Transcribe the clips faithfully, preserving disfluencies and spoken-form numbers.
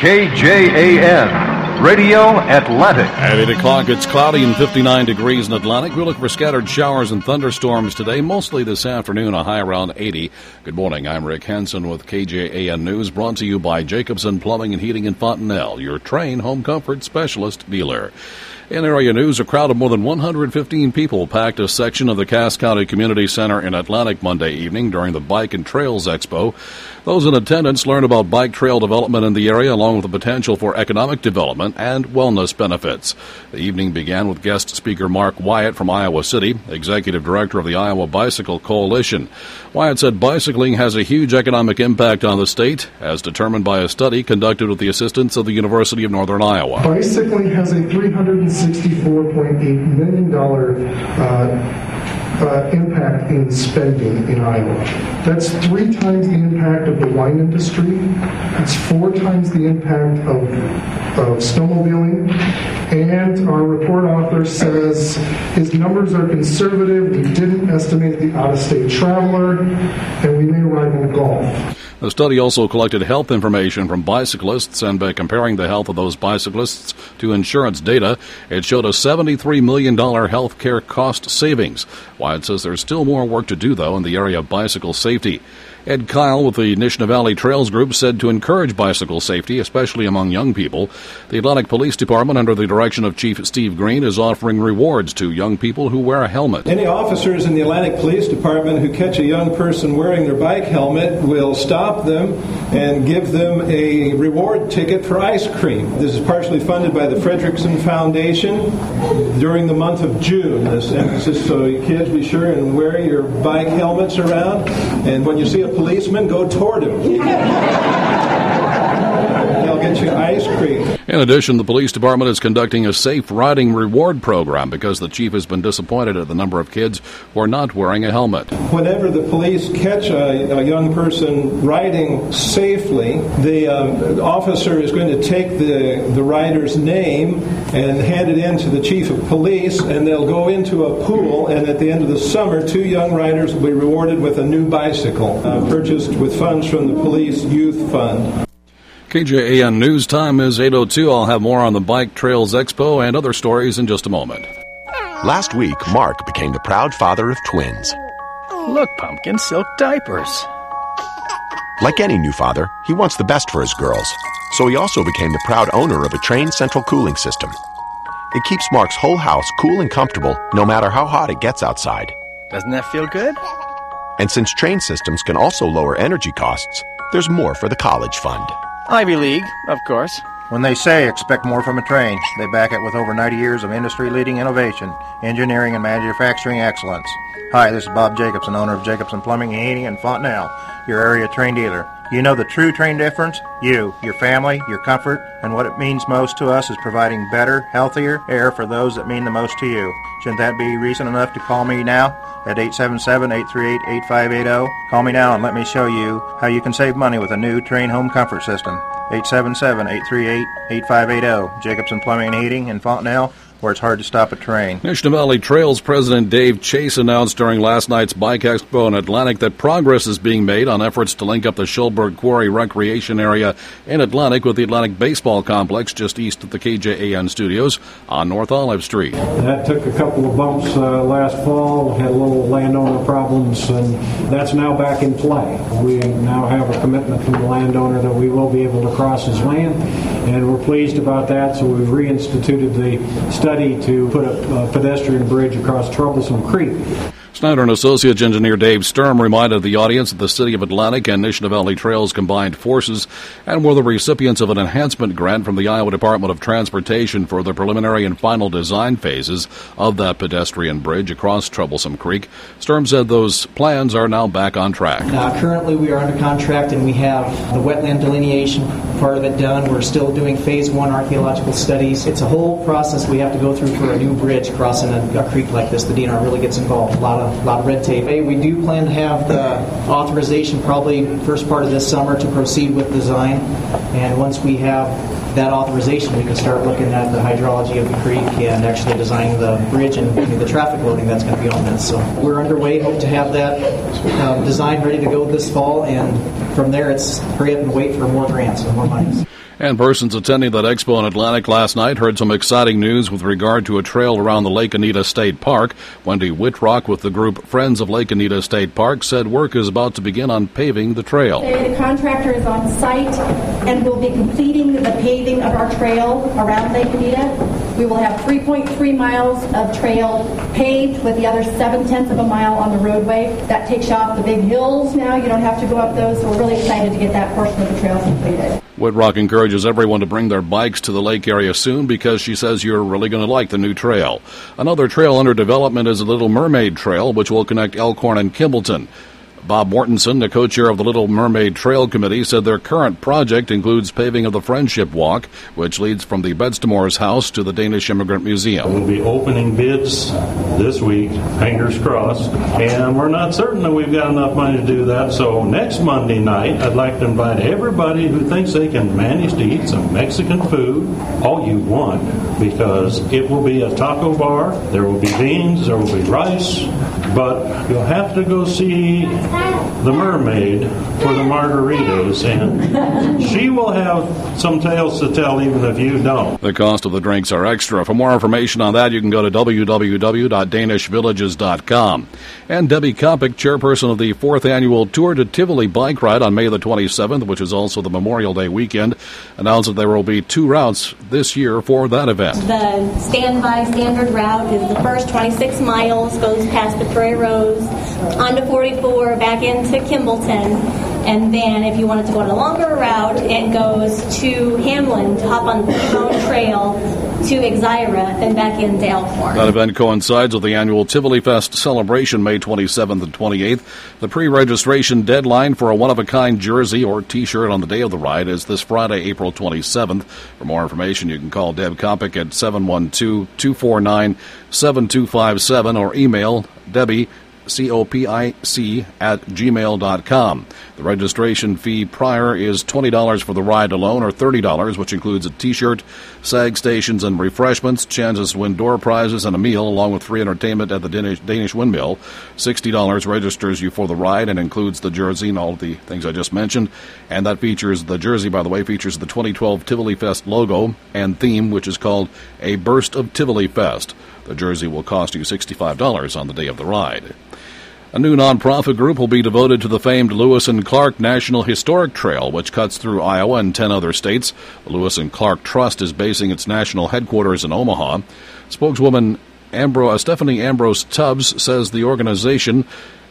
K J A N, Radio Atlantic. At eight o'clock, it's cloudy and fifty-nine degrees in Atlantic. We look for scattered showers and thunderstorms today, mostly this afternoon, a high around eighty. Good morning, I'm Rick Henson with K J A N News, brought to you by Jacobson Plumbing and Heating in Fontenelle, your Trane home comfort specialist dealer. In area news, a crowd of more than one hundred fifteen people packed a section of the Cass County Community Center in Atlantic Monday evening during the Bike and Trails Expo. Those in attendance learned about bike trail development in the area, along with the potential for economic development and wellness benefits. The evening began with guest speaker Mark Wyatt from Iowa City, executive director of the Iowa Bicycle Coalition. Wyatt said bicycling has a huge economic impact on the state, as determined by a study conducted with the assistance of the University of Northern Iowa. Bicycling has a three hundred sixty-four point eight million dollars uh, uh, impact in spending in Iowa. That's three times the impact of the wine industry. It's four times the impact of, of snowmobiling. And our report author says his numbers are conservative. We didn't estimate the out-of-state traveler, and we may rival golf. The study also collected health information from bicyclists, and by comparing the health of those bicyclists to insurance data, it showed a seventy-three million dollars health care cost savings. Wyatt says there's still more work to do, though, in the area of bicycle safety. Ed Kyle with the Nishna Valley Trails Group said to encourage bicycle safety, especially among young people, the Atlantic Police Department, under the direction of Chief Steve Green, is offering rewards to young people who wear a helmet. Any officers in the Atlantic Police Department who catch a young person wearing their bike helmet will stop them and give them a reward ticket for ice cream. This is partially funded by the Frederickson Foundation during the month of June. This emphasis, so kids, be sure and wear your bike helmets around, and when you see a policeman, go toward him. They'll get you ice cream. In addition, the police department is conducting a safe riding reward program because the chief has been disappointed at the number of kids who are not wearing a helmet. Whenever the police catch a, a young person riding safely, the um, officer is going to take the, the rider's name and hand it in to the chief of police, and they'll go into a pool, and at the end of the summer, two young riders will be rewarded with a new bicycle uh, purchased with funds from the Police Youth Fund. K J A N News time is eight oh two. I'll have more on the Bike Trails Expo and other stories in just a moment. Last week, Mark became the proud father of twins. Look, Pumpkin, silk diapers. Like any new father, he wants the best for his girls, so he also became the proud owner of a Trane central cooling system. It keeps Mark's whole house cool and comfortable no matter how hot it gets outside. Doesn't that feel good? And since Trane systems can also lower energy costs, there's more for the college fund. Ivy League, of course. When they say expect more from a Trane, they back it with over ninety years of industry-leading innovation, engineering, and manufacturing excellence. Hi, this is Bob Jacobson, owner of Jacobson Plumbing and Heating in Fontenelle, your area Trane dealer. You know the true Trane difference? You, your family, your comfort, and what it means most to us is providing better, healthier air for those that mean the most to you. Shouldn't that be reason enough to call me now at eight seven seven, eight three eight, eight five eight zero? Call me now and let me show you how you can save money with a new Trane home comfort system. eight seven seven, eight three eight, eight five eight zero. Jacobson Plumbing and Heating in Fontenelle, where it's hard to stop a train. Nishna Valley Trails President Dave Chase announced during last night's Bike Expo in Atlantic that progress is being made on efforts to link up the Schulberg Quarry Recreation Area in Atlantic with the Atlantic Baseball Complex just east of the K J A N studios on North Olive Street. That took a couple of bumps uh, last fall, had a little landowner problems, and that's now back in play. We now have a commitment from the landowner that we will be able to cross his land, and we're pleased about that, so we've reinstituted the study to put a, a pedestrian bridge across Troublesome Creek. Snyder and Associates engineer Dave Sturm reminded the audience that the City of Atlantic and Nishna Valley Trails combined forces and were the recipients of an enhancement grant from the Iowa Department of Transportation for the preliminary and final design phases of that pedestrian bridge across Troublesome Creek. Sturm said those plans are now back on track. Uh, currently, we are under contract and we have the wetland delineation part of it done. We're still doing phase one archaeological studies. It's a whole process we have to go through for a new bridge crossing a, a creek like this. The D N R really gets involved. A lot of A lot of red tape. Hey, we do plan to have the authorization probably first part of this summer to proceed with design, and once we have that authorization, we can start looking at the hydrology of the creek and actually designing the bridge and the traffic loading that's going to be on this. So we're underway. Hope to have that um, design ready to go this fall, and from there, it's hurry up and wait for more grants and more money. And persons attending that expo in Atlantic last night heard some exciting news with regard to a trail around the Lake Anita State Park. Wendy Whitrock with the group Friends of Lake Anita State Park said work is about to begin on paving the trail. The contractor is on site and will be completing the paving of our trail around Lake Anita. We will have three point three miles of trail paved with the other seven-tenths of a mile on the roadway. That takes you off the big hills now. You don't have to go up those, so we're really excited to get that portion of the trail completed. Whitrock encourages everyone to bring their bikes to the lake area soon because she says you're really going to like the new trail. Another trail under development is the Little Mermaid Trail, which will connect Elkhorn and Kimballton. Bob Mortensen, the co-chair of the Little Mermaid Trail Committee, said their current project includes paving of the Friendship Walk, which leads from the Bedstemore's house to the Danish Immigrant Museum. We'll be opening bids this week, fingers crossed, and we're not certain that we've got enough money to do that, so next Monday night, I'd like to invite everybody who thinks they can manage to eat some Mexican food, all you want, because it will be a taco bar, there will be beans, there will be rice, but you'll have to go see the mermaid for the margaritas, and she will have some tales to tell even if you don't. The cost of the drinks are extra. For more information on that, you can go to w w w dot danish villages dot com. And Debbie Kopic, chairperson of the fourth annual Tour to Tivoli bike ride on May the twenty-seventh, which is also the Memorial Day weekend, announced that there will be two routes this year for that event. The standby standard route is the first twenty-six miles, goes past the Prairie Rose, onto forty-four, back into Kimballton, and then if you wanted to go on a longer route, it goes to Hamlin to hop on the T-Bone Trail to Exira, then back into Elkhorn. That event coincides with the annual Tivoli Fest celebration May twenty-seventh and twenty-eighth. The pre-registration deadline for a one-of-a-kind jersey or T-shirt on the day of the ride is this Friday, April twenty-seventh. For more information, you can call Deb Kopic at seven one two, two four nine, seven two five seven or email Debbie C O P I C at gmail dot com. The registration fee prior is twenty dollars for the ride alone or thirty dollars, which includes a T-shirt, sag stations, and refreshments, chances to win door prizes, and a meal, along with free entertainment at the Danish, Danish Windmill. sixty dollars registers you for the ride and includes the jersey and all of the things I just mentioned. And that features, the jersey, by the way, features the twenty twelve Tivoli Fest logo and theme, which is called A Burst of Tivoli Fest. The jersey will cost you sixty-five dollars on the day of the ride. A new nonprofit group will be devoted to the famed Lewis and Clark National Historic Trail, which cuts through Iowa and ten other states. The Lewis and Clark Trust is basing its national headquarters in Omaha. Spokeswoman Ambro- Stephanie Ambrose Tubbs says the organization,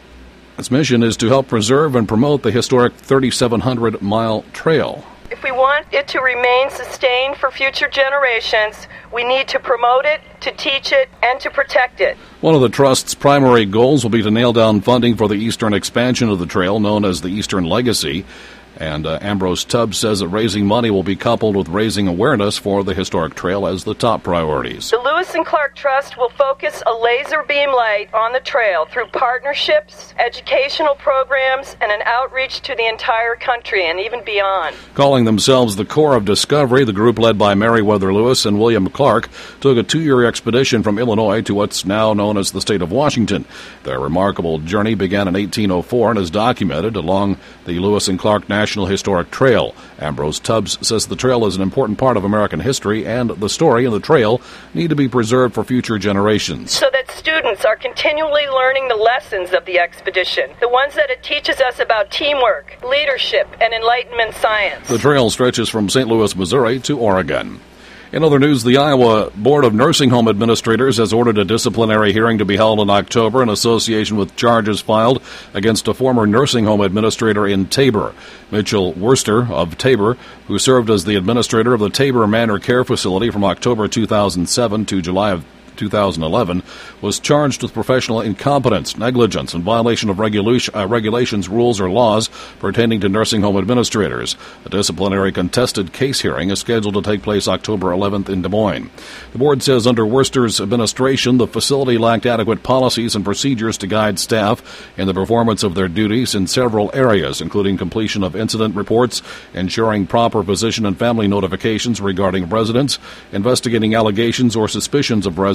its mission is to help preserve and promote the historic thirty-seven hundred mile trail. If we want it to remain sustained for future generations, we need to promote it, to teach it, and to protect it. One of the Trust's primary goals will be to nail down funding for the eastern expansion of the trail, known as the Eastern Legacy. And uh, Ambrose Tubbs says that raising money will be coupled with raising awareness for the historic trail as the top priorities. The Lewis and Clark Trust will focus a laser beam light on the trail through partnerships, educational programs, and an outreach to the entire country and even beyond. Calling themselves the Corps of Discovery, the group led by Meriwether Lewis and William Clark took a two-year expedition from Illinois to what's now known as the state of Washington. Their remarkable journey began in eighteen oh four and is documented along the Lewis and Clark National National Historic Trail. Ambrose Tubbs says the trail is an important part of American history, and the story and the trail need to be preserved for future generations. So that students are continually learning the lessons of the expedition, the ones that it teaches us about teamwork, leadership, and Enlightenment science. The trail stretches from Saint Louis, Missouri to Oregon. In other news, the Iowa Board of Nursing Home Administrators has ordered a disciplinary hearing to be held in October in association with charges filed against a former nursing home administrator in Tabor. Mitchell Worster of Tabor, who served as the administrator of the Tabor Manor Care Facility from October two thousand seven to July of two thousand eleven, was charged with professional incompetence, negligence, and violation of regulation, uh, regulations, rules, or laws pertaining to nursing home administrators. A disciplinary contested case hearing is scheduled to take place October eleventh in Des Moines. The board says under Worster's administration, the facility lacked adequate policies and procedures to guide staff in the performance of their duties in several areas, including completion of incident reports, ensuring proper physician and family notifications regarding residents, investigating allegations or suspicions of residents,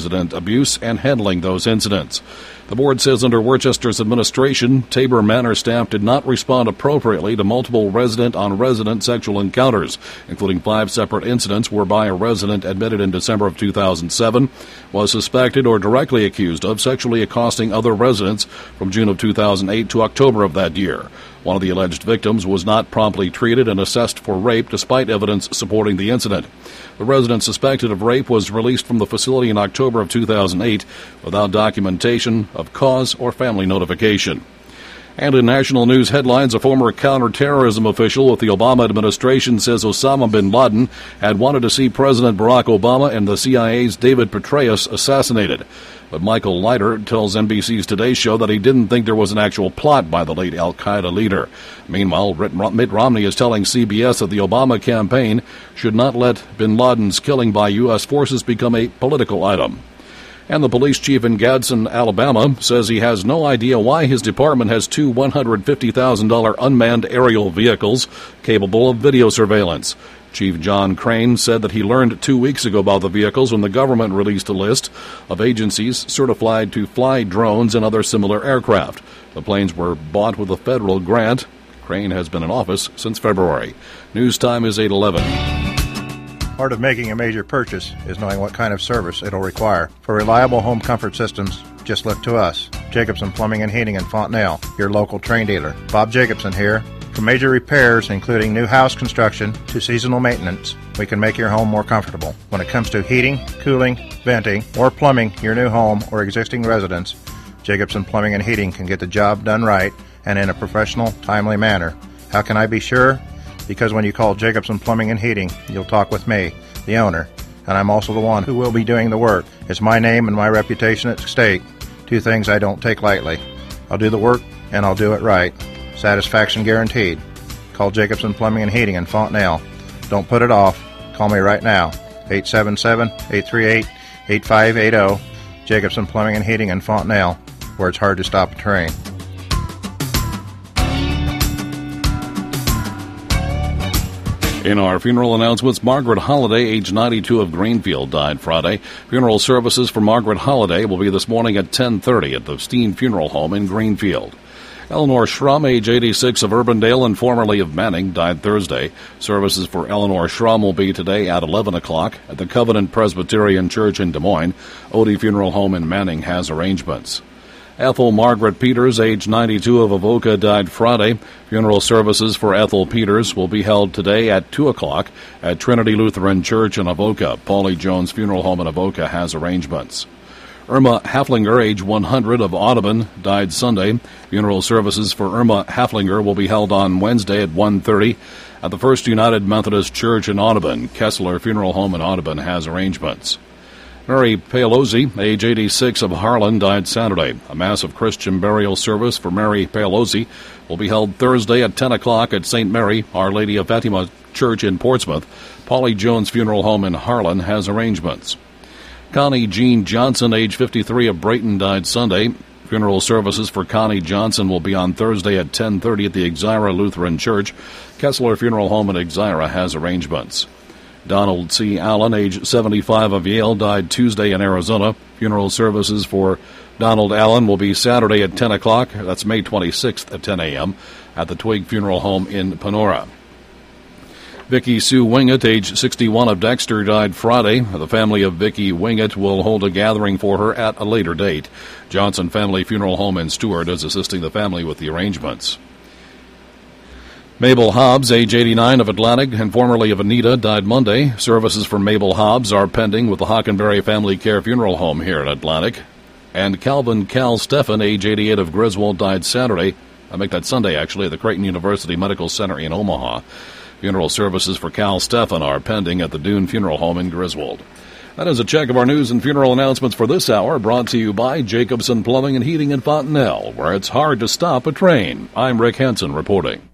resident abuse and handling those incidents. The board says under Worcester's administration, Tabor Manor staff did not respond appropriately to multiple resident-on-resident sexual encounters, including five separate incidents whereby a resident admitted in December of two thousand seven was suspected or directly accused of sexually accosting other residents from June of two thousand eight to October of that year. One of the alleged victims was not promptly treated and assessed for rape despite evidence supporting the incident. The resident suspected of rape was released from the facility in October of two thousand eight without documentation of cause or family notification. And in national news headlines, a former counterterrorism official with the Obama administration says Osama bin Laden had wanted to see President Barack Obama and the C I A's David Petraeus assassinated. But Michael Leiter tells N B C's Today Show that he didn't think there was an actual plot by the late al-Qaeda leader. Meanwhile, Mitt Romney is telling C B S that the Obama campaign should not let bin Laden's killing by U S forces become a political item. And the police chief in Gadsden, Alabama, says he has no idea why his department has two one hundred fifty thousand dollars unmanned aerial vehicles capable of video surveillance. Chief John Crane said that he learned two weeks ago about the vehicles when the government released a list of agencies certified to fly drones and other similar aircraft. The planes were bought with a federal grant. Crane has been in office since February. News time is eight eleven. Part of making a major purchase is knowing what kind of service it'll require. For reliable home comfort systems, just look to us. Jacobson Plumbing and Heating in Fontenelle, your local Trane dealer. Bob Jacobson here. For major repairs, including new house construction to seasonal maintenance, we can make your home more comfortable. When it comes to heating, cooling, venting, or plumbing your new home or existing residence, Jacobson Plumbing and Heating can get the job done right and in a professional, timely manner. How can I be sure? Because when you call Jacobson Plumbing and Heating, you'll talk with me, the owner, and I'm also the one who will be doing the work. It's my name and my reputation at stake, two things I don't take lightly. I'll do the work, and I'll do it right. Satisfaction guaranteed. Call Jacobson Plumbing and Heating in Fontenelle. Don't put it off. Call me right now, eight seven seven, eight three eight, eight five eight zero, Jacobson Plumbing and Heating in Fontenelle, where it's hard to stop a train. In our funeral announcements, Margaret Holliday, age ninety-two, of Greenfield, died Friday. Funeral services for Margaret Holliday will be this morning at ten thirty at the Steen Funeral Home in Greenfield. Eleanor Schrum, age eighty-six, of Urbandale and formerly of Manning, died Thursday. Services for Eleanor Schrum will be today at eleven o'clock at the Covenant Presbyterian Church in Des Moines. Odie Funeral Home in Manning has arrangements. Ethel Margaret Peters, age ninety-two, of Avoca, died Friday. Funeral services for Ethel Peters will be held today at two o'clock at Trinity Lutheran Church in Avoca. Paulie Jones Funeral Home in Avoca has arrangements. Irma Haflinger, age one hundred, of Audubon, died Sunday. Funeral services for Irma Haflinger will be held on Wednesday at one thirty at the First United Methodist Church in Audubon. Kessler Funeral Home in Audubon has arrangements. Mary Paolozzi, age eighty-six, of Harlan, died Saturday. A massive Christian burial service for Mary Paolozzi will be held Thursday at ten o'clock at Saint Mary, Our Lady of Fatima Church in Portsmouth. Paulie Jones Funeral Home in Harlan has arrangements. Connie Jean Johnson, age fifty-three, of Brayton, died Sunday. Funeral services for Connie Johnson will be on Thursday at ten thirty at the Exira Lutheran Church. Kessler Funeral Home in Exira has arrangements. Donald C. Allen, age seventy-five, of Yale, died Tuesday in Arizona. Funeral services for Donald Allen will be Saturday at ten o'clock. That's May twenty-sixth at ten a.m. at the Twig Funeral Home in Panora. Vicki Sue Wingett, age sixty-one, of Dexter, died Friday. The family of Vicki Wingett will hold a gathering for her at a later date. Johnson Family Funeral Home in Stewart is assisting the family with the arrangements. Mabel Hobbs, age eighty-nine, of Atlantic and formerly of Anita, died Monday. Services for Mabel Hobbs are pending with the Hockenberry Family Care Funeral Home here in Atlantic. And Calvin Cal Stephan, age eighty-eight, of Griswold, died Saturday. I make that Sunday, actually, at the Creighton University Medical Center in Omaha. Funeral services for Cal Stephan are pending at the Dune Funeral Home in Griswold. That is a check of our news and funeral announcements for this hour, brought to you by Jacobson Plumbing and Heating in Fontenelle, where it's hard to stop a train. I'm Rick Henson reporting.